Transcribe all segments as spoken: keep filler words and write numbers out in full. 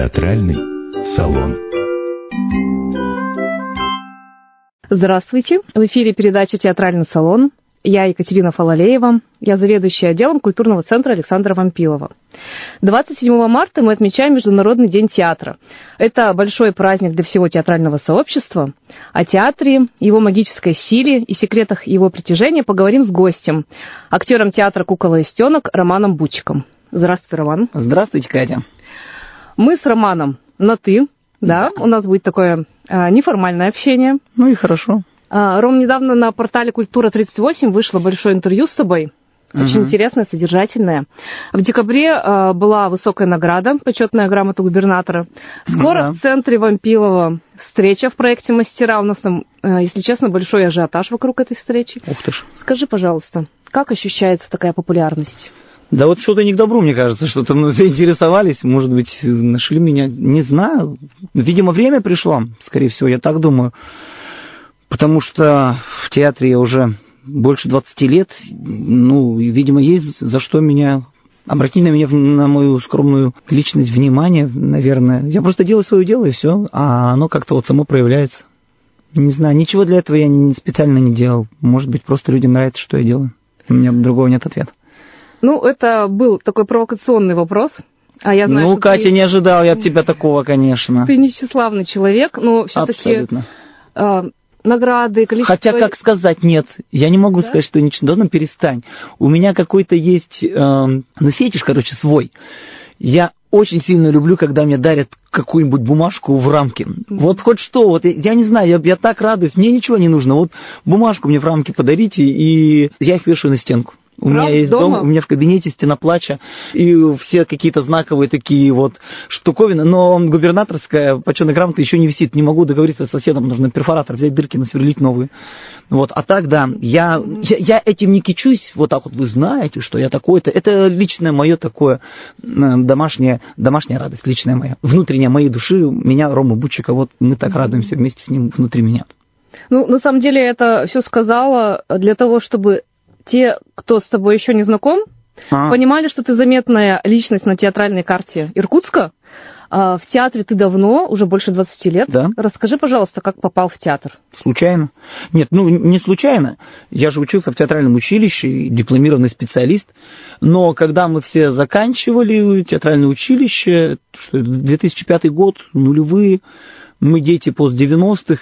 Театральный салон. Здравствуйте. В эфире передача «Театральный салон». Я Екатерина Фалалеева. Я заведующая отделом культурного центра Александра Вампилова. двадцать седьмого марта мы отмечаем Международный день театра. Это большой праздник для всего театрального сообщества. О театре, его магической силе и секретах его притяжения поговорим с гостем, актером театра «Кукол и Стенок» Романом Бутчиком. Здравствуйте, Роман. Здравствуйте, Катя. Мы с Романом на «ты», да, да. У нас будет такое а, неформальное общение. Ну и хорошо. А, Ром, недавно на портале «Культура тридцать восемь» вышло большое интервью с тобой. Очень угу. интересное, содержательное. В декабре а, была высокая награда, почетная грамота губернатора. Скоро да. в центре Вампилова встреча в проекте «Мастера». У нас там, а, если честно, большой ажиотаж вокруг этой встречи. Ух ты ж. Скажи, пожалуйста, как ощущается такая популярность? Да вот что-то не к добру, мне кажется, что-то мы заинтересовались, может быть, нашли меня, не знаю. Видимо, время пришло, скорее всего, я так думаю. Потому что в театре я уже больше двадцати лет, ну, видимо, есть за что меня... Обратить на меня, на мою скромную личность, внимание, наверное. Я просто делаю свое дело, и все, а оно как-то вот само проявляется. Не знаю, ничего для этого я специально не делал. Может быть, просто людям нравится, что я делаю. У меня другого нет ответа. Ну, это был такой провокационный вопрос. А я знаю, ну, что Катя, ты... не ожидал я от тебя такого, конечно. Ты несчастливый человек, но все-таки э, награды, количество... Хотя, как сказать, нет, я не могу да? сказать, что ничего, ну, перестань. У меня какой-то есть, э, ну, фетиш, короче, свой. Я очень сильно люблю, когда мне дарят какую-нибудь бумажку в рамке. Вот хоть что, вот я не знаю, я, я так радуюсь, мне ничего не нужно. Вот бумажку мне в рамке подарите, и я их вешаю на стенку. У Правда? меня есть дома? дом, у меня в кабинете стена плача, и все какие-то знаковые такие вот штуковины, но губернаторская почетная грамота еще не висит, не могу договориться с соседом, нужно перфоратор взять, дырки насверлить новые. Вот, а так, да, я, я, я этим не кичусь, вот так вот вы знаете, что я такой-то, это личное мое такое, домашняя, домашняя радость, личная моя, внутренняя моей души, меня, Рома Бутчика, вот мы так радуемся вместе с ним внутри меня. Ну, на самом деле, это все сказала для того, чтобы те, кто с тобой еще не знаком, а. понимали, что ты заметная личность на театральной карте Иркутска. В театре ты давно, уже больше двадцати лет. Да. Расскажи, пожалуйста, как попал в театр? Случайно. Нет, ну не случайно. Я же учился в театральном училище, дипломированный специалист. Но когда мы все заканчивали театральное училище, две тысячи пятый год, нулевые, мы дети постдевяностых,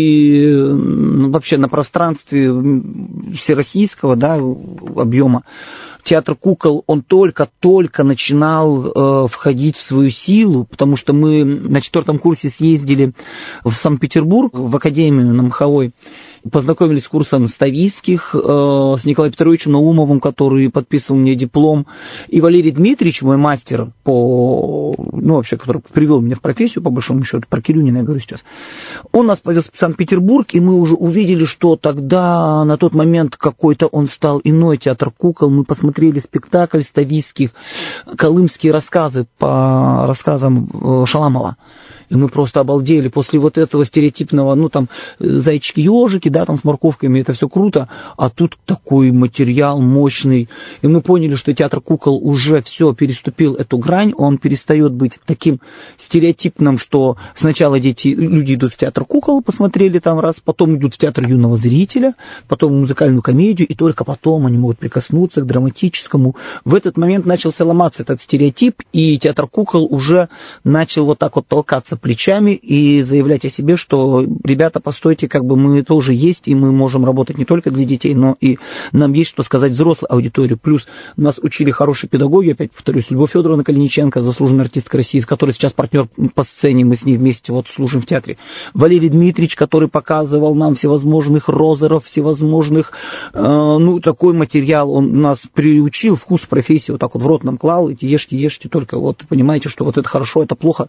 и ну, вообще на пространстве всероссийского, да, объема театр «Кукол», он только-только начинал э, входить в свою силу, потому что мы на четвертом курсе съездили в Санкт-Петербург, в академию на Маховой, познакомились с курсом Ставийских, э, с Николаем Петровичем Наумовым, который подписывал мне диплом, и Валерий Дмитриевич, мой мастер по, ну, вообще, который привел меня в профессию, по большому счету, про Кирюнина я говорю сейчас, он нас повез в Санкт-Петербург, и мы уже увидели, что тогда, на тот момент, какой-то он стал иной театр «Кукол», мы посмотрели спектакль Ставийских, колымские рассказы по рассказам Шаламова. И мы просто обалдели после вот этого стереотипного, ну, там, зайчики-ежики, да, там, с морковками, это все круто, а тут такой материал мощный. И мы поняли, что театр «Кукол» уже все переступил эту грань, он перестает быть таким стереотипным, что сначала дети, люди идут в театр «Кукол», посмотрели там раз, потом идут в театр юного зрителя, потом в музыкальную комедию, и только потом они могут прикоснуться к драматическому. В этот момент начался ломаться этот стереотип, и театр «Кукол» уже начал вот так вот толкаться плечами и заявлять о себе, что, ребята, постойте, как бы мы тоже есть, и мы можем работать не только для детей, но и нам есть что сказать взрослой аудитории. Плюс нас учили хорошие педагоги, опять повторюсь, Любовь Федоровна Калиниченко, заслуженная артистка России, с которой сейчас партнер по сцене, мы с ней вместе вот служим в театре. Валерий Дмитриевич, который показывал нам всевозможных розеров, всевозможных, э, ну, такой материал, он нас приучил, вкус профессии вот так вот в рот нам клал, эти ешьте, ешьте, только вот понимаете, что вот это хорошо, это плохо.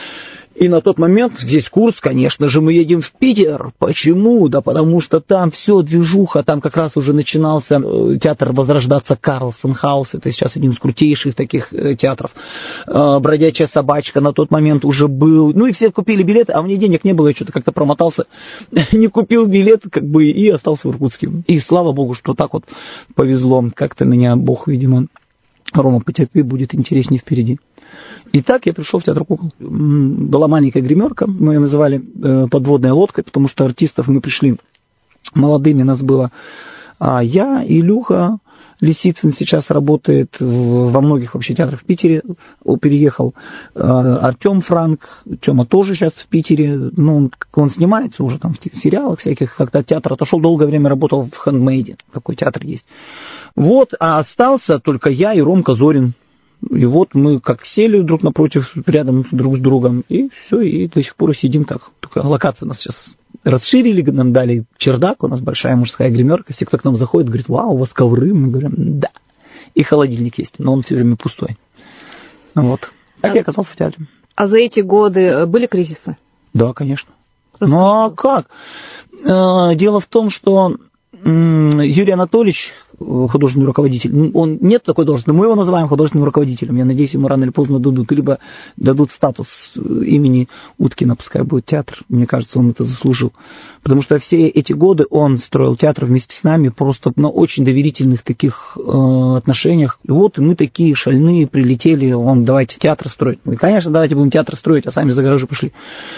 И на тот момент весь курс, конечно же, мы едем в Питер. Почему? Да потому что там все движуха, там как раз уже начинался театр возрождаться, Карлсон Хаус, это сейчас один из крутейших таких театров. Бродячая собачка на тот момент уже был. Ну и все купили билеты, а мне денег не было, я что-то как-то промотался, не купил билет, как бы, и остался в Иркутске. И слава богу, что так вот повезло, как-то меня Бог, видимо, Рома, потерпи, будет интереснее впереди. И так я пришел в театр кукол. Была маленькая гримерка, мы ее называли подводной лодкой, потому что артистов мы пришли молодыми, нас было а я, Илюха Лисицын сейчас работает во многих вообще театрах в Питере, переехал Артем Франк, Тёма тоже сейчас в Питере, ну, он, он снимается уже там в сериалах всяких, как-то от театра отошел, долгое время работал в Handmade, такой театр есть. Вот, а остался только я и Ромка Зорин. И вот мы как сели друг напротив, рядом друг с другом, и все, и до сих пор сидим так. Только локация нас сейчас расширили, нам дали чердак, у нас большая мужская гримерка, все, кто к нам заходит, говорит, вау, у вас ковры, мы говорим, да. И холодильник есть, но он все время пустой. Вот. Так а, я оказался в театре. А за эти годы были кризисы? Да, конечно. Просто ну а как? Дело в том, что Юрий Анатольевич, художественный руководитель, он нет такой должности, но мы его называем художественным руководителем. Я надеюсь, ему рано или поздно дадут, либо дадут статус имени Уткина, пускай будет театр. Мне кажется, он это заслужил. Потому что все эти годы он строил театр вместе с нами просто на очень доверительных таких э, отношениях. И вот мы такие шальные прилетели, он, давайте театр строить. Ну, и, конечно, давайте будем театр строить, а сами за гаражи пошли.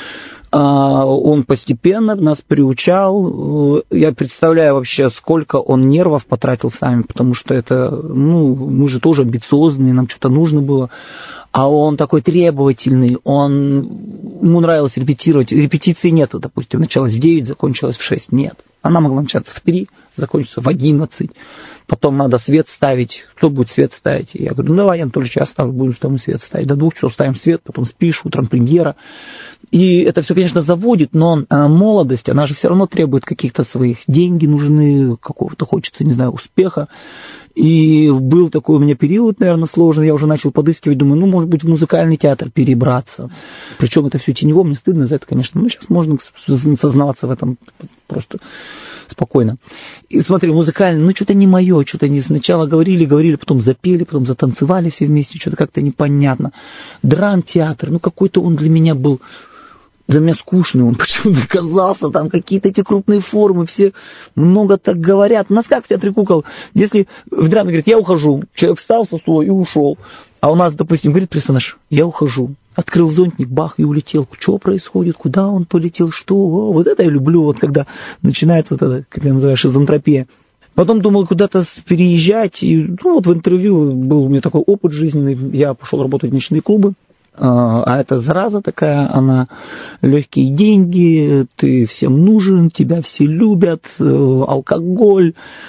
Он постепенно нас приучал. Я представляю вообще, сколько он нервов потратил сами, потому что это, ну, мы же тоже амбициозные, нам что-то нужно было. А он такой требовательный, он, ему нравилось репетировать. Репетиции нету, допустим, началась в девять, закончилась в шесть. Нет. Она могла начаться в три, закончиться в одиннадцать. Потом надо свет ставить. Кто будет свет ставить? Я говорю, ну давай, Анатольевич, я ставлю, буду там свет ставить. До двух часов ставим свет, потом спишь, утром премьера. И это все, конечно, заводит, но молодость, она же все равно требует каких-то своих. Деньги нужны, какого-то хочется, не знаю, успеха. И был такой у меня период, наверное, сложный, я уже начал подыскивать, думаю, ну, может быть, в музыкальный театр перебраться. Причем это все тенево, мне стыдно за это, конечно, но сейчас можно сознаваться в этом просто спокойно. И смотри, музыкальный, ну, что-то не мое, что-то не сначала говорили, говорили, потом запели, потом затанцевали все вместе, что-то как-то непонятно. Драм-театр, ну, какой-то он для меня был... Для меня скучный он почему-то казался, там какие-то эти крупные формы, все много так говорят. У нас как в театре кукол, если в драме говорит, я ухожу, человек встал со стула и ушел, а у нас, допустим, говорит персонаж, я ухожу, открыл зонтик, бах, и улетел. Что происходит, куда он полетел, что? О, вот это я люблю, вот когда начинается вот это, как я называю, шизантропия. Потом думал куда-то переезжать, и ну, вот в интервью был у меня такой опыт жизненный, я пошел работать в ночные клубы. А это зараза такая, она легкие деньги, ты всем нужен, тебя все любят, алкоголь,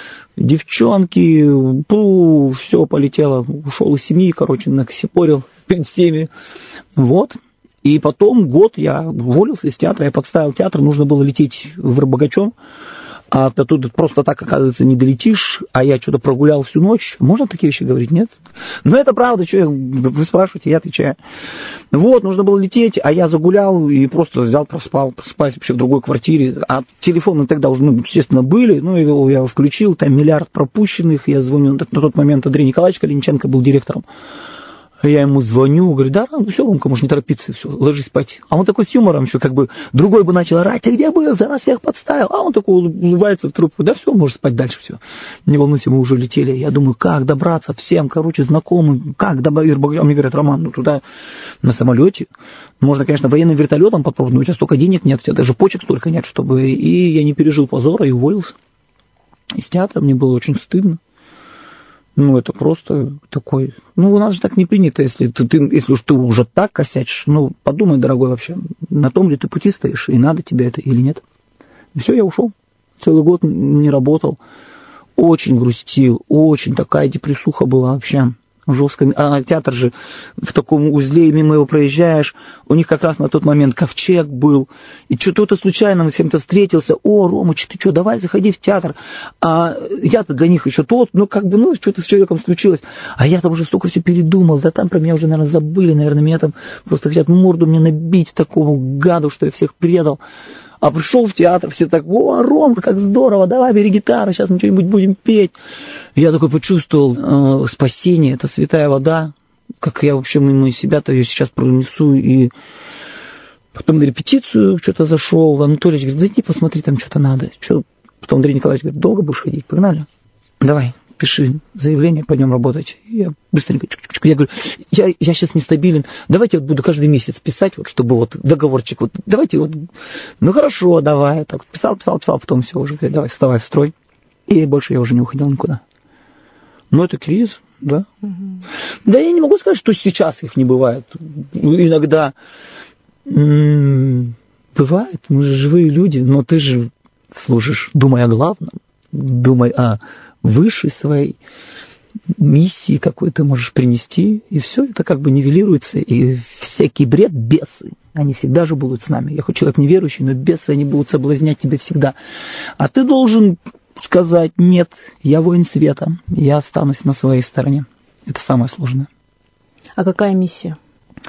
девчонки, пу, все полетело, ушел из семьи, короче, накосипорил перед всеми. Вот. И потом год я уволился из театра, я подставил театр, нужно было лететь в Рыбогачом. А тут просто так, оказывается, не долетишь, а я что-то прогулял всю ночь. Можно такие вещи говорить, нет? Ну, это правда, что я, вы спрашиваете, я отвечаю. Вот, нужно было лететь, а я загулял и просто взял, проспал, проспать вообще в другой квартире. А телефоны тогда уже, ну, естественно, были, ну, его я включил, там миллиард пропущенных, я звоню, на тот момент Андрей Николаевич Калиниченко был директором. Я ему звоню, говорю, да, ну все, Ромка, можешь не торопиться, все, ложись спать. А он такой с юмором еще, как бы, другой бы начал орать, ты где был, за нас всех подставил. А он такой улыбается в трубку, да все, можешь спать дальше, все. Не волнуйся, мы уже летели. Я думаю, как добраться всем, короче, знакомым, как добраться. Мне говорят, Роман, ну туда на самолете. Можно, конечно, военным вертолетом попробовать, но у тебя столько денег нет, у тебя даже почек столько нет, чтобы... И я не пережил позора и уволился. Из театра мне было очень стыдно. Ну, это просто такой... Ну, у нас же так не принято, если ты, ты, если уж ты уже так косячишь. Ну, подумай, дорогой, вообще, на том ли ты пути стоишь, и надо тебе это или нет. И все, я ушел. Целый год не работал. Очень грустил, очень такая депрессуха была вообще. Жестко. А театр же в таком узле, мимо его проезжаешь, у них как раз на тот момент ковчег был, и что-то случайно с кем-то встретился, о, Ромыч, ты что, давай заходи в театр, а я-то для них еще тот, ну как бы, ну что-то с человеком случилось, а я там уже столько все передумал, да там про меня уже, наверное, забыли, наверное, меня там просто хотят морду мне набить такому гаду, что я всех предал. А пришел в театр, все так, о, Ромка, как здорово, давай, бери гитару, сейчас мы что-нибудь будем петь. Я такой почувствовал э, спасение, это святая вода, как я вообще мимо себя-то ее сейчас пронесу. И потом на репетицию что-то зашел, Анатольевич говорит, зайди, посмотри, там что-то надо. Что? Потом Андрей Николаевич говорит, долго будешь ходить, погнали. Давай, пиши заявление, пойдем работать. Я быстренько, чук-чук-чук, я говорю, я, я сейчас нестабилен, давайте вот буду каждый месяц писать, вот, чтобы вот договорчик, вот, давайте вот, ну хорошо, давай, так, писал, писал, писал, потом все уже, давай, вставай в строй. И больше я уже не уходил никуда. Но это кризис, да. Угу. Да я не могу сказать, что сейчас их не бывает. Иногда м-м, бывает, мы же живые люди, но ты же служишь, думай о главном, думай о высшей своей миссии, какой ты можешь принести, и все это как бы нивелируется, и всякий бред, бесы, они всегда же будут с нами. Я хоть человек неверующий, но бесы, они будут соблазнять тебя всегда. А ты должен сказать, нет, я воин света, я останусь на своей стороне. Это самое сложное. А какая миссия?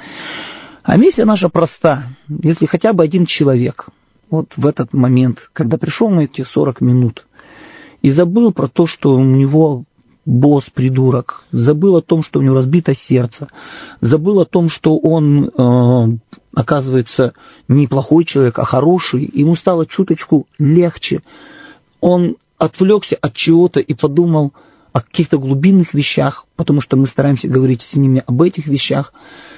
А миссия наша проста. Если хотя бы один человек вот в этот момент, когда пришел на эти сорок минут и забыл про то, что у него босс придурок, забыл о том, что у него разбито сердце, забыл о том, что он, э, оказывается, не плохой человек, а хороший, ему стало чуточку легче, он отвлекся от чего-то и подумал о каких-то глубинных вещах, потому что мы стараемся говорить с ними об этих вещах,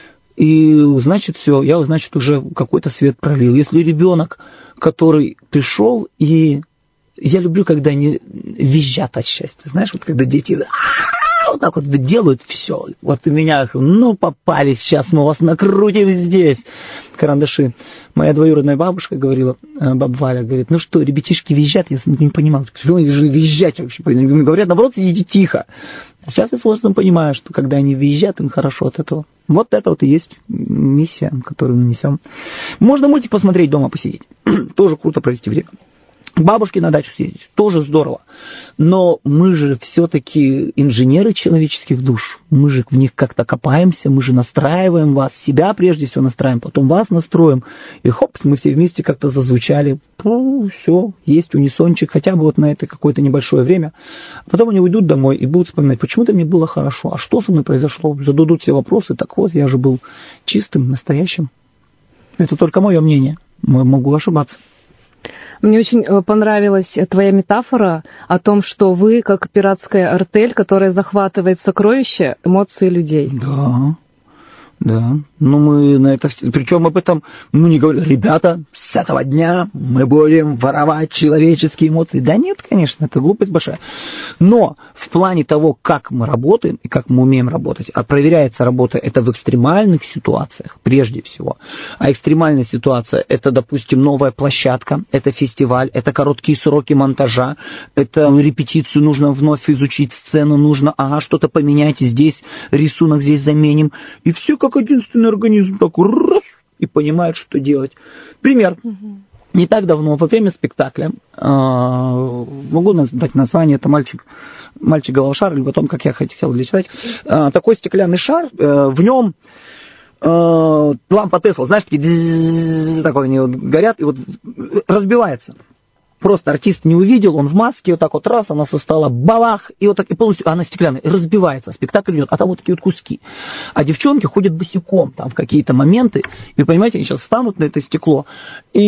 и значит все, я, значит, уже какой-то свет пролил. Если ребенок, который пришел, и я люблю, когда они визжат от счастья, знаешь, вот когда дети вот так вот делают все, вот у меня, ну, попались, сейчас мы вас накрутим здесь, карандаши. Моя двоюродная бабушка говорила, баба Валя, говорит, ну что, ребятишки визжат, я не понимал, почему они же визжать вообще, говорят, наоборот, сидите тихо. А сейчас я с возрастом понимаю, что когда они визжат, им хорошо от этого. Вот это вот и есть миссия, которую мы несем. Можно мультик посмотреть, дома посидеть, тоже круто провести время. К бабушке на дачу съездить, тоже здорово. Но мы же все-таки инженеры человеческих душ. Мы же в них как-то копаемся, мы же настраиваем вас, себя прежде всего настраиваем, потом вас настроим. И хоп, мы все вместе как-то зазвучали. Пу, все, есть унисончик, хотя бы вот на это какое-то небольшое время. Потом они уйдут домой и будут вспоминать, почему-то мне было хорошо, а что со мной произошло? Зададут все вопросы, так вот, я же был чистым, настоящим. Это только мое мнение, могу ошибаться. Мне очень понравилась твоя метафора о том, что вы как пиратская артель, которая захватывает сокровища, эмоции людей. Да, да. Ну, мы на это... Причем об этом, ну, не говорим, ребята, с этого дня мы будем воровать человеческие эмоции. Да нет, конечно, это глупость большая. Но в плане того, как мы работаем и как мы умеем работать, а проверяется работа это в экстремальных ситуациях, прежде всего. А экстремальная ситуация, это, допустим, новая площадка, это фестиваль, это короткие сроки монтажа, это репетицию, нужно вновь изучить сцену, нужно, ага, что-то поменять здесь, рисунок здесь заменим. И все как единственный организм такой раз, и понимает, что делать. Пример. Угу. Не так давно, во время спектакля, э, могу дать название, это мальчик, мальчик головшар, или потом, как я хотел лечить, э, такой стеклянный шар, э, в нем э, лампа Тесла, знаешь, такие, такой они вот горят, и вот разбивается. Просто артист не увидел, он в маске, вот так вот раз, она со стола, бабах, и вот так, и полностью, она стеклянная, разбивается, спектакль идет, а там вот такие вот куски. А девчонки ходят босиком там в какие-то моменты, и, понимаете, они сейчас встанут на это стекло, и,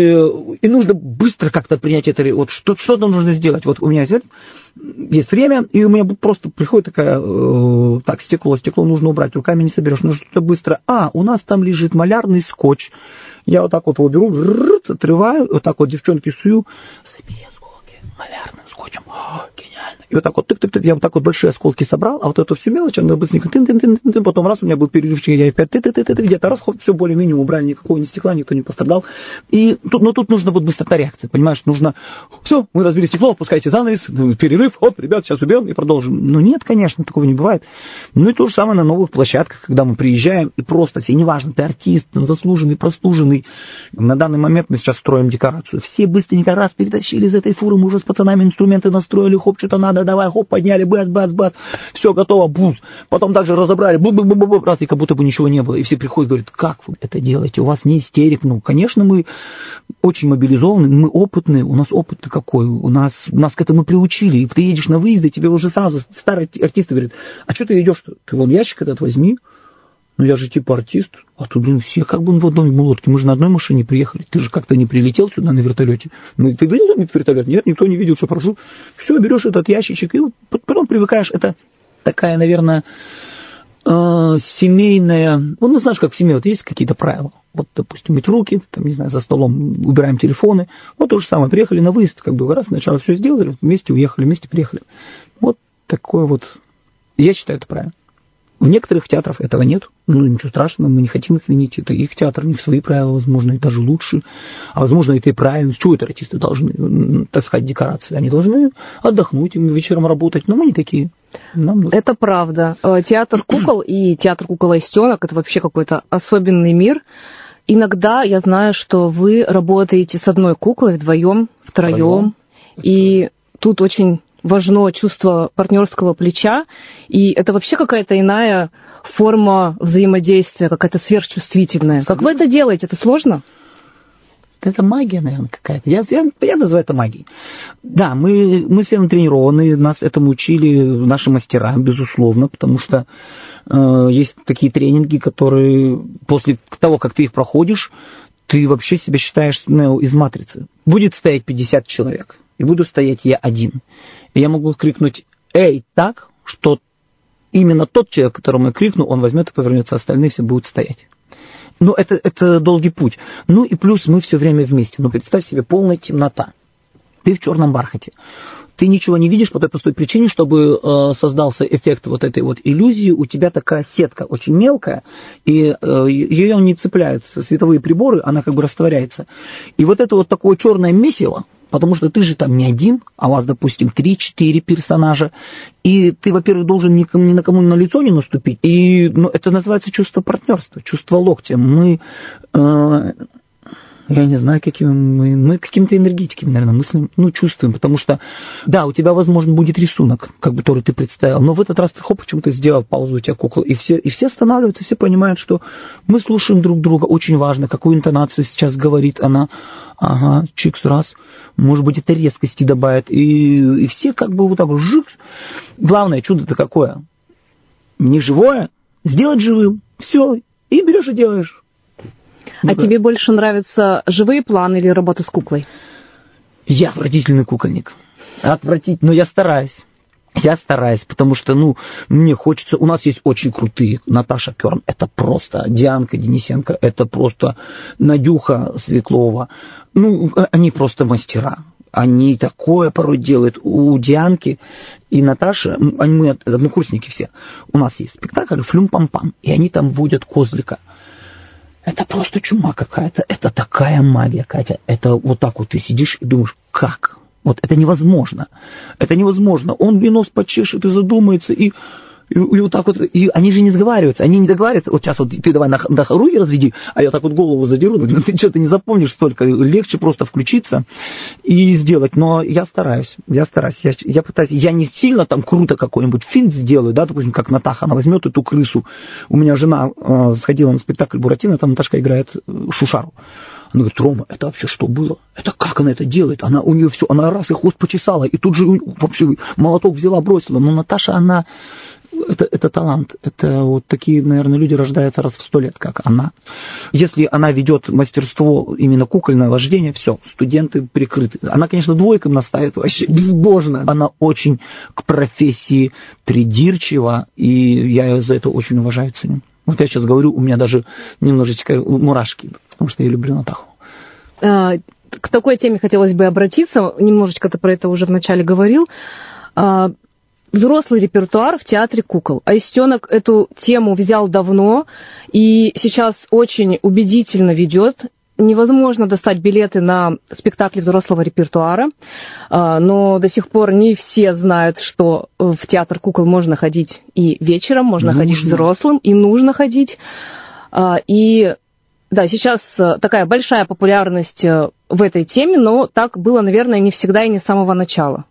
и нужно быстро как-то принять это, вот что, что-то нужно сделать. Вот у меня есть, есть время, и у меня просто приходит такая, э, так, стекло, стекло нужно убрать, руками не соберешь, нужно что-то быстро. А, у нас там лежит малярный скотч. Я вот так вот его беру, отрываю, вот так вот девчонки сую, собери осколки малярным скотчем, о, гениально. И вот так вот, тык-тык-тык, я вот так вот большие осколки собрал, а вот эту всю мелочь, она быстренько, тын-тын-тын-тын, потом раз, у меня был перерывчик, я опять тын-тын-тын, где-то раз, хоп, все более-менее убрали, никакого ни стекла, никто не пострадал. И тут, но тут нужно вот быстрота реакции, понимаешь, нужно, все, мы разбили стекло, опускайте занавес, перерыв, оп, ребят, сейчас уберем и продолжим. Ну нет, конечно, такого не бывает. Ну и то же самое на новых площадках, когда мы приезжаем, и просто все, неважно, ты артист, заслуженный, прослуженный. На данный момент мы сейчас строим декорацию. Все быстренько раз перетащили из этой фуры, мы уже с пацанами инструменты настроили, хоп, что-то надо, давай, хоп, подняли, бац, бац, бац, все готово, буз. Потом также разобрали, бу-бу-бу-бу-бу, раз, и как будто бы ничего не было. И все приходят, говорят, как вы это делаете, у вас не истерик. Ну, конечно, мы очень мобилизованы, мы опытные, у нас опыт какой, у нас, нас к этому приучили. И ты едешь на выезды, тебе уже сразу старые артисты говорят, а что ты идешь, ты вон ящик этот возьми, Ну, я же типа артист, а тут, блин, все как бы в одной лодке. Мы же на одной машине приехали. Ты же как-то не прилетел сюда на вертолете. Ну, ты видел этот вертолет? Нет, никто не видел, что прошу. Все, берешь этот ящичек, и потом привыкаешь. Это такая, наверное, семейная... Ну, знаешь, как в семье, вот есть какие-то правила. Вот, допустим, мыть руки, там, не знаю, за столом убираем телефоны. Вот то же самое. Приехали на выезд, как бы раз сначала все сделали, вместе уехали, вместе приехали. Вот такое вот... Я считаю, это правильно. В некоторых театрах этого нет. Ну, ничего страшного, мы не хотим их винить. Это их театр, у них свои правила, возможно, и даже лучше. А возможно, это и правильно. Чего это артисты должны таскать декорации? Они должны отдохнуть, им вечером работать. Но мы не такие. Нам нужно. Это правда. Театр кукол и театр кукол Аистенок – это вообще какой-то особенный мир. Иногда я знаю, что вы работаете с одной куклой вдвоем, втроем. И тут очень... важно чувство партнерского плеча, и это вообще какая-то иная форма взаимодействия, какая-то сверхчувствительная. Как вы это делаете? Это сложно? Это магия, наверное, какая-то. Я, я, я называю это магией. Да, мы, мы все натренированы, нас этому учили наши мастера, безусловно, потому что э, есть такие тренинги, которые после того, как ты их проходишь, ты вообще себя считаешь ну, из матрицы. Будет стоять пятьдесят человек, и буду стоять я один. И я могу крикнуть «Эй!» так, что именно тот человек, которому я крикну, он возьмет и повернется, остальные все будут стоять. Ну, это, это долгий путь. Ну, и плюс мы все время вместе. Ну, представь себе, полная темнота. Ты в черном бархате. Ты ничего не видишь по той простой причине, чтобы э, создался эффект вот этой вот иллюзии. У тебя такая сетка очень мелкая, и э, ее не цепляются световые приборы, она как бы растворяется. И вот это вот такое черное месиво, потому что ты же там не один, а у вас, допустим, три-четыре персонажа, и ты, во-первых, должен никому, ни на кому на лицо не наступить, и ну, это называется чувство партнерства, чувство локтя. Мы, э, я не знаю, какими мы, мы какими-то энергетиками, наверное, мыслим, ну, чувствуем, потому что, да, у тебя, возможно, будет рисунок, как бы, который ты представил, но в этот раз ты, хоп, почему-то сделал паузу, у тебя кукла, и все, и все останавливаются, все понимают, что мы слушаем друг друга, очень важно, какую интонацию сейчас говорит она, ага, чикс, раз, может быть, это резкости добавит, и, и все как бы вот так вот жив. Главное чудо-то какое? Не живое, сделать живым, все, и берешь и делаешь. А ну, тебе больше нравятся живые планы или работа с куклой? Я отвратительный кукольник. Отвратительный, но я стараюсь. Я стараюсь, потому что, ну, мне хочется... У нас есть очень крутые. Наташа Керн, это просто... Дианка Денисенко, это просто Надюха Светлова. Ну, они просто мастера. Они такое порой делают. У Дианки и Наташи, они, мы однокурсники все, у нас есть спектакль «Флюм-пам-пам», и они там вводят козлика. Это просто чума какая-то. Это такая магия, Катя. Это вот так вот ты сидишь и думаешь, как? Вот это невозможно. Это невозможно. Он нос почешет и задумается, и, и, и вот так вот. И они же не сговариваются. Они не договариваются. Вот сейчас вот ты давай на, на руки разведи, а я так вот голову задеру. Ну, ты что-то не запомнишь столько. Легче просто включиться и сделать. Но я стараюсь. Я стараюсь. Я, я пытаюсь. Я не сильно там круто какой-нибудь финт сделаю, да, допустим, как Натаха. Она возьмет эту крысу. У меня жена э, сходила на спектакль «Буратино», там Наташка играет э, Шушару. Она говорит, Рома, это вообще что было? Это как она это делает? Она у нее все, она раз и хвост почесала, и тут же вообще молоток взяла, бросила. Но Наташа, она, это, это талант. Это вот такие, наверное, люди рождаются раз в сто лет, как она. Если она ведет мастерство именно кукольное вождение, все, студенты прикрыты. Она, конечно, двойкам наставит вообще безбожно. Она очень к профессии придирчива, и я ее за это очень уважаю, ценю. Вот я сейчас говорю, у меня даже немножечко мурашки, потому что я люблю Натаху. К такой теме хотелось бы обратиться. Немножечко ты про это уже вначале говорил. Взрослый репертуар в театре кукол. Аистенок эту тему взял давно и сейчас очень убедительно ведет. Невозможно достать билеты на спектакли взрослого репертуара, но до сих пор не все знают, что в театр кукол можно ходить и вечером, можно нужно. ходить взрослым, и нужно ходить. И да, сейчас такая большая популярность в этой теме, но так было, наверное, не всегда и не с самого начала.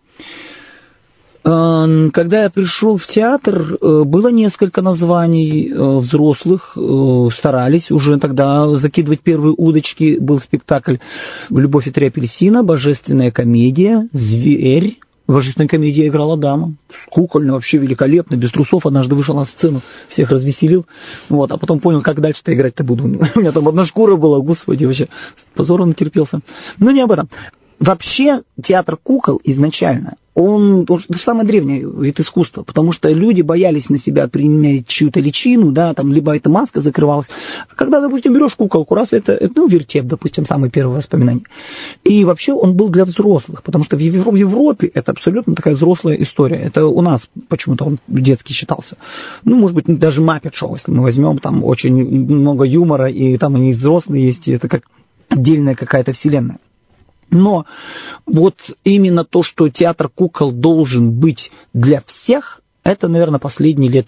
Когда я пришел в театр, было несколько названий взрослых, старались уже тогда закидывать первые удочки. Был спектакль «Любовь и три апельсина», «Божественная комедия», «Зверь», В божественной комедии играла дама. Кукольно, вообще великолепно, без трусов. Однажды вышел на сцену, всех развеселил. Вот, а потом понял, как дальше-то играть-то буду. У меня там одна шкура была, господи, вообще позором натерпелся. Но не об этом. Вообще, театр кукол изначально, он, он самый древний вид искусства, потому что люди боялись на себя применять чью-то личину, да, там, либо эта маска закрывалась. Когда, допустим, берешь куколку, раз это, это ну, вертеп, допустим, самые первые воспоминания. И вообще он был для взрослых, потому что в Европе это абсолютно такая взрослая история. Это у нас почему-то он детский считался. Ну, может быть, даже Muppet Show, если мы возьмем, там очень много юмора, и там они взрослые есть, и это как отдельная какая-то вселенная. Но вот именно то, что театр кукол должен быть для всех, это, наверное, последние лет,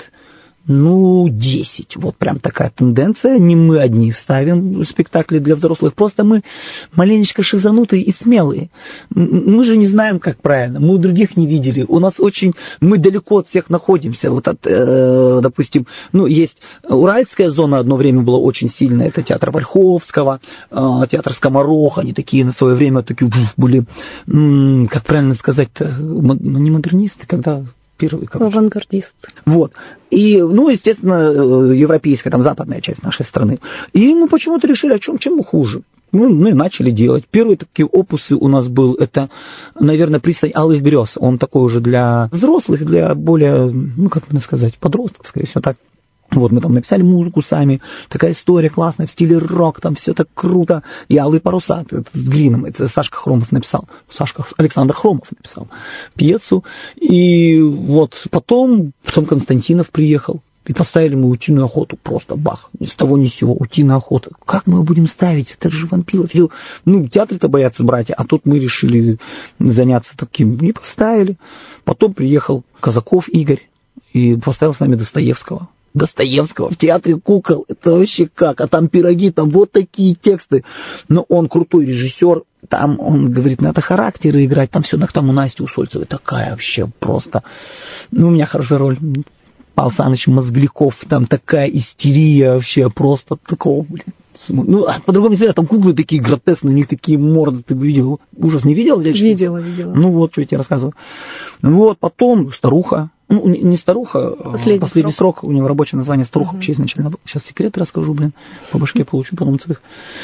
ну, десять. Вот прям такая тенденция. Не мы одни ставим спектакли для взрослых, просто мы маленечко шизанутые и смелые. Мы же не знаем, как правильно, мы у других не видели. У нас очень... Мы далеко от всех находимся. Вот от, э, допустим, ну, есть Уральская зона, одно время была очень сильная, это театр Вольховского, э, театр Скоморох, они такие на свое время такие были, м, как правильно сказать-то, не модернисты, когда... Первый, авангардист. Вот. И, ну, естественно, европейская, там, западная часть нашей страны. И мы почему-то решили, о чем, чем мы хуже. Ну, мы начали делать. Первые такие опусы у нас был, это, наверное, «Пристань алых грез». Он такой уже для взрослых, для более, ну, как можно сказать, подростков, скорее всего, так. Вот, мы там написали музыку сами, такая история классная, в стиле рок, там все так круто. И «Алые паруса», это с Глином, это Сашка Хромов написал, Сашка, Александр Хромов написал пьесу. И вот потом, потом Константинов приехал, и поставили мы «Утиную охоту», просто бах, ни с того ни с сего, «Утиная охота». Как мы будем ставить? Это же Вампилов. Ну, театры-то боятся братья, а тут мы решили заняться таким, не поставили. Потом приехал Казаков Игорь и поставил с нами Достоевского. Достоевского в театре кукол, это вообще как, а там пироги, там вот такие тексты, но он крутой режиссер, там он говорит, надо характеры играть, там все, там у Насти Усольцевой такая вообще просто, ну у меня хорошая роль, Павел Саныч Мозгляков, там такая истерия вообще, просто такого, блин. Ну, а по-другому нельзя, там куклы такие гротесные, у них такие морды, ты бы видел, ужас, не видел? Видела, видела. Ну вот, что я тебе рассказываю. Вот, потом старуха, ну, не старуха, последний, последний срок. срок, у него рабочее название старуха, uh-huh. вообще изначально был. Сейчас секреты расскажу, блин, по башке получу, потом целых.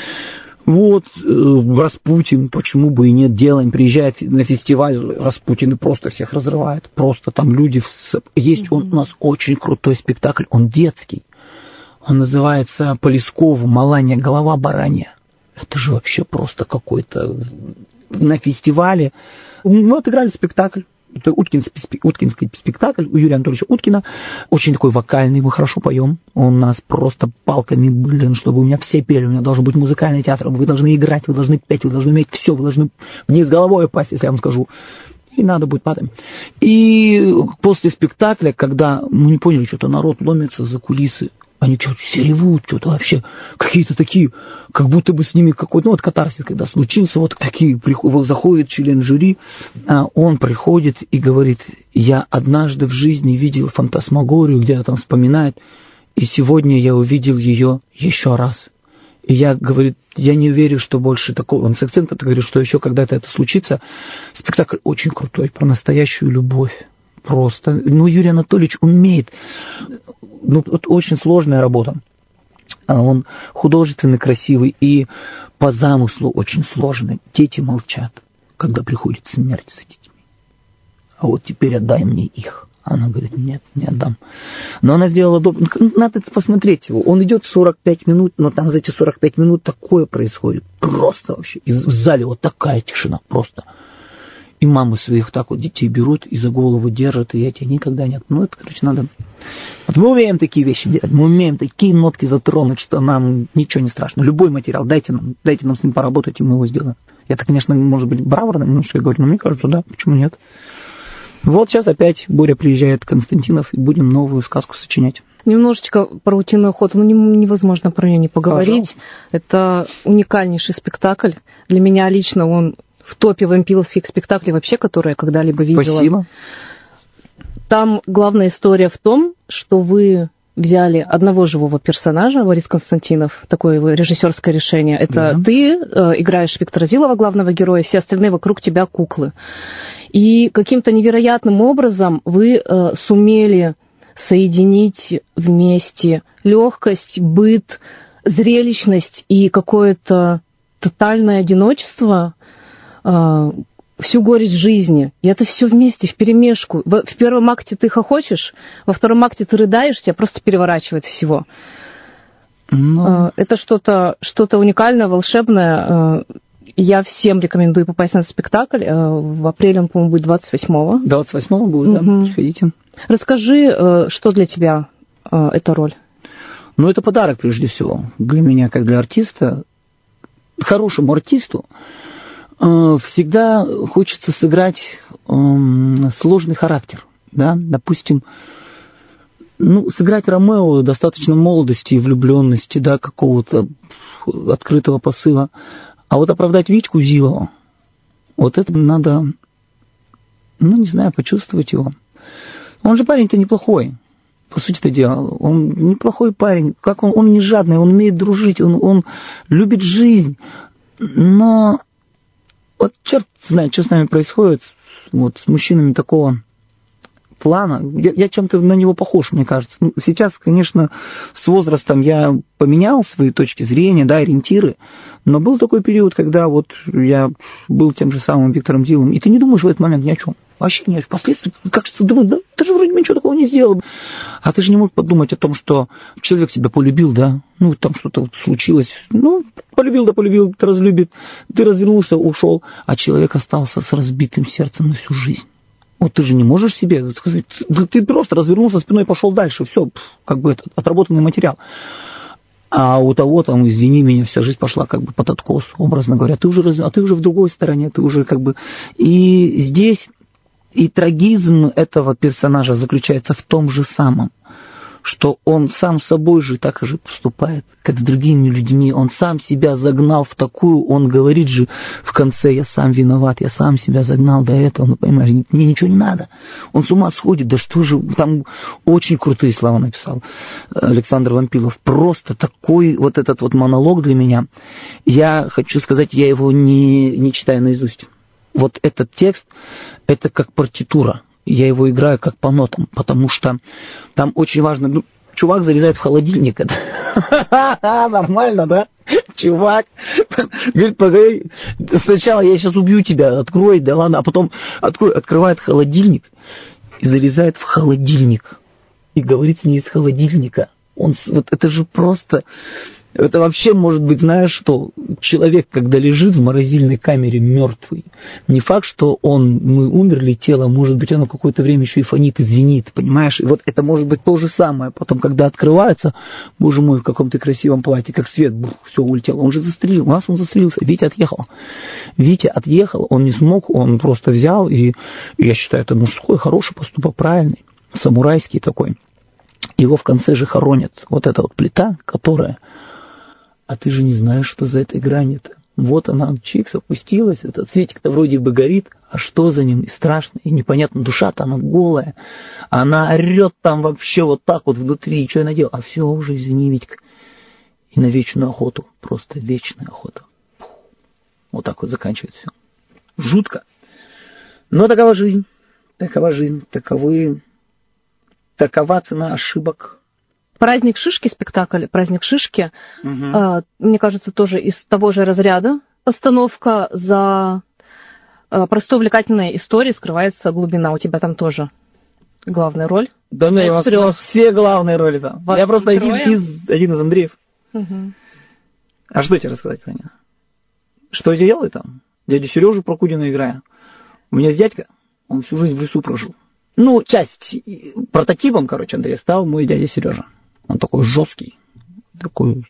Вот, э, Распутин, почему бы и нет, делаем, приезжает на фестиваль, Распутин и просто всех разрывает, просто там люди, в... есть uh-huh. он у нас очень крутой спектакль, он детский, он называется по-лескову «Маланья голова баранья». Это же вообще просто какой-то на фестивале. Мы отыграли спектакль. Это Уткинский, Уткинский спектакль у Юрия Анатольевича Уткина. Очень такой вокальный, мы хорошо поем. Он нас просто палками, блин, чтобы у меня все пели. У меня должен быть музыкальный театр. Вы должны играть, вы должны петь, вы должны уметь все. Вы должны вниз головой упасть, если я вам скажу. И надо будет падать. И после спектакля, когда мы не поняли, что-то народ ломится за кулисы, они что-то все ревут, что-то вообще, какие-то такие, как будто бы с ними какой-то, ну вот катарсис, когда случился, вот такие, заходит член жюри, он приходит и говорит, я однажды в жизни видел фантасмагорию, где-то там вспоминает, и сегодня я увидел ее еще раз. И я, говорит, я не верю, что больше такого, он с акцентом говорит, что еще когда-то это случится. Спектакль очень крутой, про настоящую любовь. Просто. Ну, Юрий Анатольевич умеет. Ну, это очень сложная работа. Он художественный, красивый и по замыслу очень сложный. Дети молчат, когда приходит смерть с детьми. А вот теперь отдай мне их. Она говорит, нет, не отдам. Но она сделала... Надо посмотреть его. Он идет сорок пять минут, но там за эти сорок пять минут такое происходит. Просто вообще. И в зале вот такая тишина просто. И мамы своих так вот детей берут и за голову держат, и я тебя никогда нет. Ну, это, короче, надо... Вот мы умеем такие вещи делать, мы умеем такие нотки затронуть, что нам ничего не страшно. Любой материал, дайте нам, дайте нам с ним поработать, и мы его сделаем. Я-то, конечно, может быть, бравурно, ну, что я говорю, но мне кажется, да, почему нет? Вот сейчас опять Боря приезжает, Константинов, и будем новую сказку сочинять. Немножечко про «Утиную охоту», ну невозможно про нее не поговорить. Пожалуйста. Это уникальнейший спектакль. Для меня лично он в топе вампиловских спектаклей вообще, которые я когда-либо видела. Спасибо. Там главная история в том, что вы взяли одного живого персонажа, Борис Константинов, такое его режиссерское решение. Это да. Ты э, играешь Виктора Зилова, главного героя, все остальные вокруг тебя куклы. И каким-то невероятным образом вы э, сумели соединить вместе легкость, быт, зрелищность и какое-то тотальное одиночество, э, всю горечь жизни. И это все вместе, вперемешку. В первом акте ты хохочешь, во втором акте ты рыдаешь, тебя просто переворачивает всего. Но... Это что-то, что-то уникальное, волшебное. Я всем рекомендую попасть на этот спектакль. В апреле он, по-моему, будет двадцать восьмого. двадцать восьмого будет, угу. Да, приходите. Расскажи, что для тебя эта роль? Ну, это подарок, прежде всего, для меня, как для артиста. Хорошему артисту всегда хочется сыграть сложный характер, да, допустим, ну, сыграть Ромео достаточно молодости и влюбленности, да, какого-то открытого посыла, а вот оправдать Витьку Зилова, вот это надо, ну, не знаю, почувствовать его. Он же парень-то неплохой, по сути-то дела, он неплохой парень, как он, он не жадный, он умеет дружить, он, он любит жизнь, но вот черт знает, что с нами происходит, вот с мужчинами такого плана. Я, я чем-то на него похож, мне кажется. Ну, сейчас, конечно, с возрастом я поменял свои точки зрения, да, ориентиры, но был такой период, когда вот я был тем же самым Виктором Зиловым, и ты не думаешь в этот момент ни о чем. Вообще нет. Впоследствии кажется, думаешь, да ты же вроде ничего такого не сделал. А ты же не мог подумать о том, что человек тебя полюбил, да, ну, там что-то вот случилось, ну, полюбил, да полюбил, ты разлюбит, ты развернулся, ушел, а человек остался с разбитым сердцем на всю жизнь. Вот ты же не можешь себе сказать, да ты просто развернулся спиной и пошел дальше, все, как бы это отработанный материал. А у того там, извини меня, вся жизнь пошла как бы под откос, образно говоря, ты уже, а ты уже в другой стороне, ты уже как бы... И здесь и трагизм этого персонажа заключается в том же самом, что он сам собой же так же поступает, как с другими людьми. Он сам себя загнал в такую, он говорит же в конце, я сам виноват, я сам себя загнал до этого, ну, понимаешь, мне ничего не надо. Он с ума сходит, да что же, там очень крутые слова написал Александр Вампилов. Просто такой вот этот вот монолог для меня. Я хочу сказать, я его не, не читаю наизусть. Вот этот текст, это как партитура. Я его играю как по нотам, потому что там очень важно... Ну, чувак залезает в холодильник. Нормально, да? Чувак. Говорит, погоди, сначала я сейчас убью тебя, открой, да ладно, а потом открой, открывает холодильник и залезает в холодильник. И говорит мне из холодильника. Он, вот это же просто... Это вообще может быть, знаешь, что человек, когда лежит в морозильной камере мертвый, не факт, что он, мы умерли, тело, может быть, оно какое-то время еще и фонит и звенит, понимаешь? И вот это может быть то же самое. Потом, когда открывается, боже мой, в каком-то красивом платье, как свет, бух, все улетело. Он же застрелил, у нас он застрелился, Витя отъехал. Витя отъехал, он не смог, он просто взял, и, и я считаю, это мужской, хороший поступок, правильный, самурайский такой. Его в конце же хоронят. Вот эта вот плита, которая... А ты же не знаешь, что за этой гранью-то. Вот она, чикс, опустилась, этот светик-то вроде бы горит, а что за ним? И страшно, и непонятно, душа-то она голая. Она орет там вообще вот так вот внутри, и что я надел? А все уже, извини, Витька. И на вечную охоту, просто вечная охота. Вот так вот заканчивается все. Жутко. Но такова жизнь, такова жизнь, таковы, такова цена ошибок. «Праздник Шишки», спектакль «Праздник Шишки», угу. Мне кажется, тоже из того же разряда. Постановка за простой увлекательной историей скрывается глубина. У тебя там тоже главная роль. Да, ну, у вас все главные роли там. Вас Я просто один из, один из Андреев. Угу. А что тебе рассказать про него? Что я делаю там? Дядю Сережу Прокудина играю. У меня есть дядька, он всю жизнь в лесу прожил. Ну, часть, прототипом, короче, Андрей стал мой дядя Сережа. Он такой жесткий, такой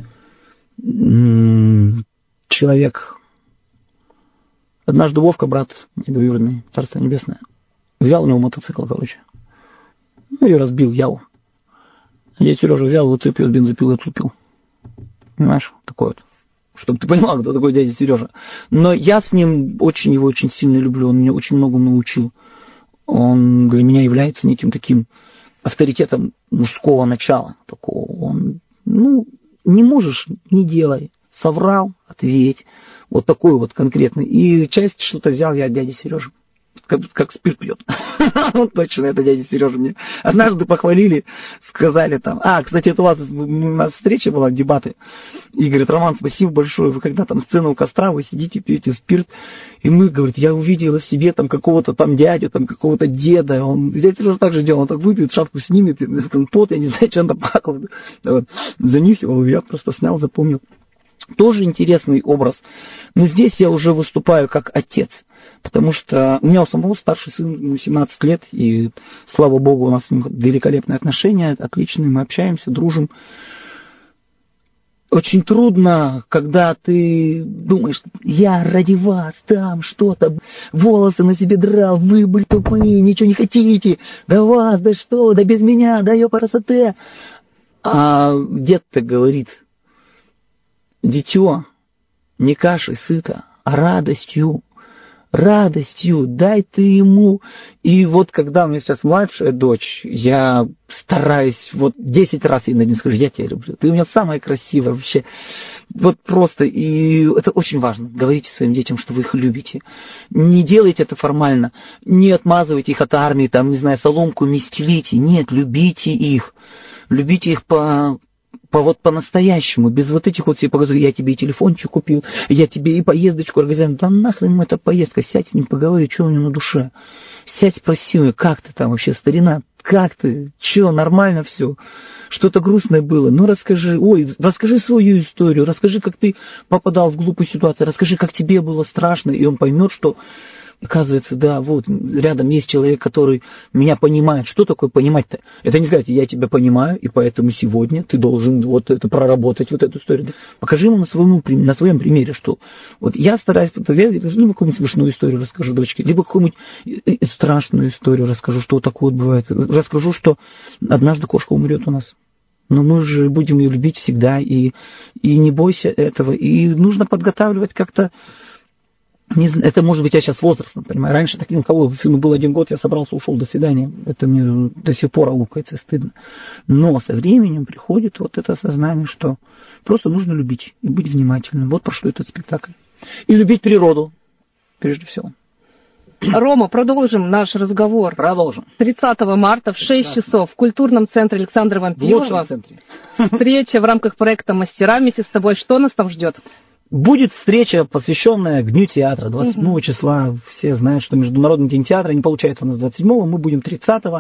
м-м, человек. Однажды Вовка, брат недоверный, царство небесное, взял у него мотоцикл, короче. Ну и разбил Яву. А дядя Сережа взял, выцепил бензопилу и отлупил. Понимаешь, такой вот. Чтобы ты понимал, кто такой дядя Сережа. Но я с ним очень его очень сильно люблю, он меня очень многому научил. Он для меня является неким таким авторитетом мужского начала такого. Он, ну, не можешь, не делай. Соврал, ответь. Вот такой вот конкретный. И часть что-то взял я от дяди Сережи. Как, как спирт пьет. Вот точно, это дядя Сережа мне. Однажды похвалили, сказали там, а, кстати, это у вас, у нас встреча была, дебаты. И говорит, Роман, спасибо большое, вы когда там сцена у костра, вы сидите, пьете спирт. И мы, говорит, я увидела в себе там какого-то там дядю, там какого-то деда. Он, дядя Сережа так же делал, он так выпьет, шапку снимет, пот, я не знаю, что он там пахло. Вот. Занюхивал, я просто снял, запомнил. Тоже интересный образ. Но здесь я уже выступаю как отец. Потому что у меня у самого старший сын, ему семнадцать лет, и, слава богу, у нас с ним великолепные отношения, отличные, мы общаемся, дружим. Очень трудно, когда ты думаешь, я ради вас там что-то, волосы на себе драл, вы были тупые, ничего не хотите, да вас, да что, да без меня, да ёпарасоте. А дед-то говорит, дитё, не кашей сыто, а радостью. Радостью, дай ты ему. И вот когда у меня сейчас младшая дочь, я стараюсь вот десять раз ей на день скажу, я тебя люблю. Ты у меня самая красивая вообще. Вот просто, и это очень важно. Говорите своим детям, что вы их любите. Не делайте это формально. Не отмазывайте их от армии, там, не знаю, соломку не стелите. Нет, любите их. Любите их по... По, вот по-настоящему, без вот этих вот себе показываю, я тебе и телефончик купил, я тебе и поездочку организовал. Да нахрен ему эта поездка, сядь с ним, поговори, что у него на душе. Сядь, спроси его, как ты там вообще, старина, как ты, что, нормально все, что-то грустное было, ну расскажи, ой, расскажи свою историю, расскажи, как ты попадал в глупую ситуацию, расскажи, как тебе было страшно, и он поймет, что... Оказывается, да, вот рядом есть человек, который меня понимает. Что такое понимать-то? Это не сказать, я тебя понимаю, и поэтому сегодня ты должен вот это проработать, вот эту историю. Покажи ему на своем, на своем примере, что вот я стараюсь, либо какую-нибудь смешную историю расскажу дочке, либо какую-нибудь страшную историю расскажу, что вот такое вот бывает. Расскажу, что однажды кошка умрет у нас. Но мы же будем ее любить всегда, и, и не бойся этого. И нужно подготавливать как-то. Не знаю, это может быть я сейчас возрастно, понимаю. Раньше таким, у кого сыну был один год, я собрался, ушел, до свидания. Это мне до сих пор аукается, стыдно. Но со временем приходит вот это осознание, что просто нужно любить и быть внимательным. Вот про что этот спектакль. И любить природу, прежде всего. Рома, продолжим наш разговор. Продолжим. тридцатого марта в шесть часов в культурном центре Александра Вампилова. В лучшем центре. Встреча в рамках проекта «Мастера» вместе с тобой. Что нас там ждет? Будет встреча, посвященная к Дню театра. двадцать седьмого числа. Все знают, что Международный день театра не получается у нас двадцать седьмого, мы будем тридцатого.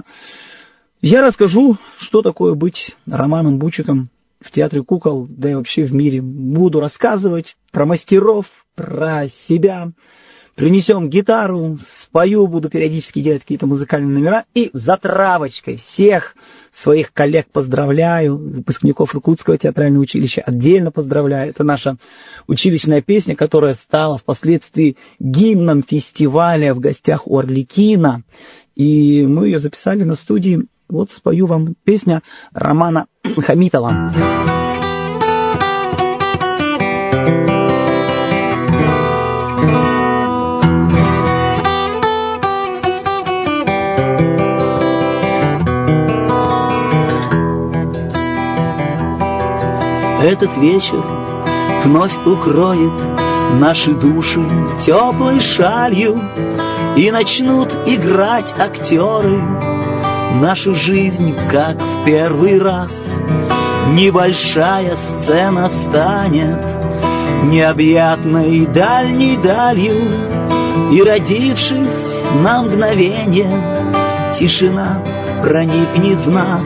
Я расскажу, что такое быть Романом Бучиком в театре кукол, да и вообще в мире. Буду рассказывать про мастеров, про себя. Принесем гитару, спою, буду периодически делать какие-то музыкальные номера. И затравочкой всех своих коллег поздравляю, выпускников Иркутского театрального училища отдельно поздравляю. Это наша училищная песня, которая стала впоследствии гимном фестиваля в гостях у Арлекина. И мы ее записали на студии. Вот спою вам песня Романа Хамитова. Этот вечер вновь укроет наши души теплой шалью, и начнут играть актеры нашу жизнь, как в первый раз. Небольшая сцена станет необъятной дальней далью, и, родившись на мгновение, тишина проникнет в нас.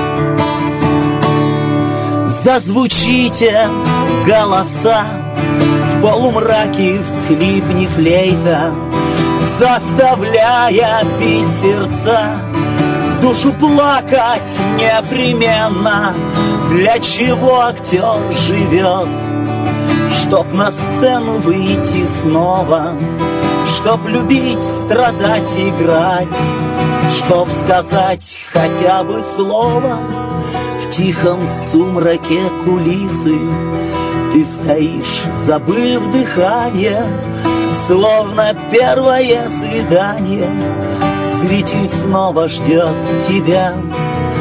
Зазвучите голоса, в полумраке всхлипнет флейта, заставляя бить сердца, душу плакать непременно. Для чего актер живет? Чтоб на сцену выйти снова, чтоб любить, страдать, играть, чтоб сказать хотя бы слово. В тихом сумраке кулисы ты стоишь, забыв дыхание, словно первое свидание. Зритель снова ждет тебя,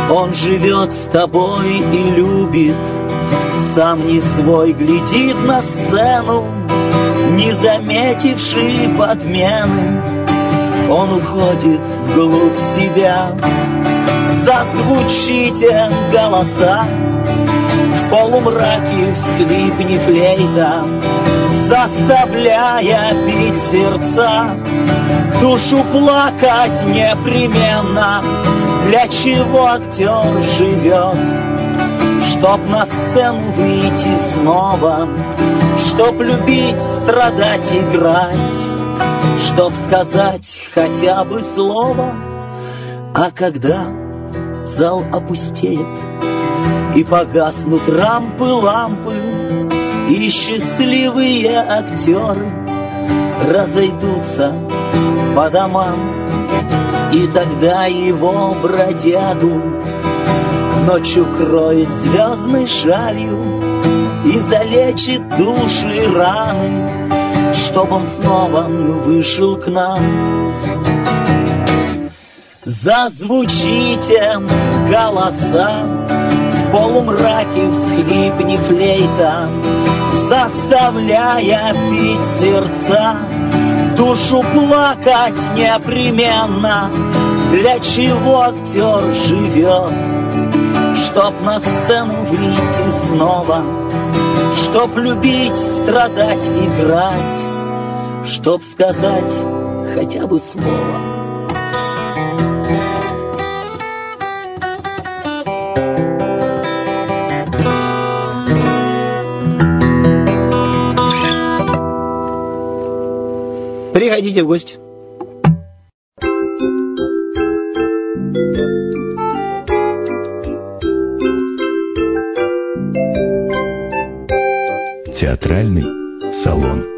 Он живет с тобой и любит, сам не свой глядит на сцену, не заметивший подмены. Он уходит вглубь себя. Зазвучите голоса, в полумраке скрипни флейта, заставляя бить сердца, душу плакать непременно. Для чего актер живет? Чтоб на сцену выйти снова, чтоб любить, страдать, играть, чтоб сказать хотя бы слово. А когда зал опустеет и погаснут рампы, лампы, и счастливые актеры разойдутся по домам, и тогда его бродягу ночью кроет звездной шалью и залечит души раны, чтоб он снова вышел к нам. Зазвучите голоса, в полумраке всхлипни флейта, заставляя бить сердца, душу плакать непременно. Для чего актер живет? Чтоб на сцену выйти снова, чтоб любить, страдать, играть, чтоб сказать хотя бы слово. Приходите в гости. Театральный салон.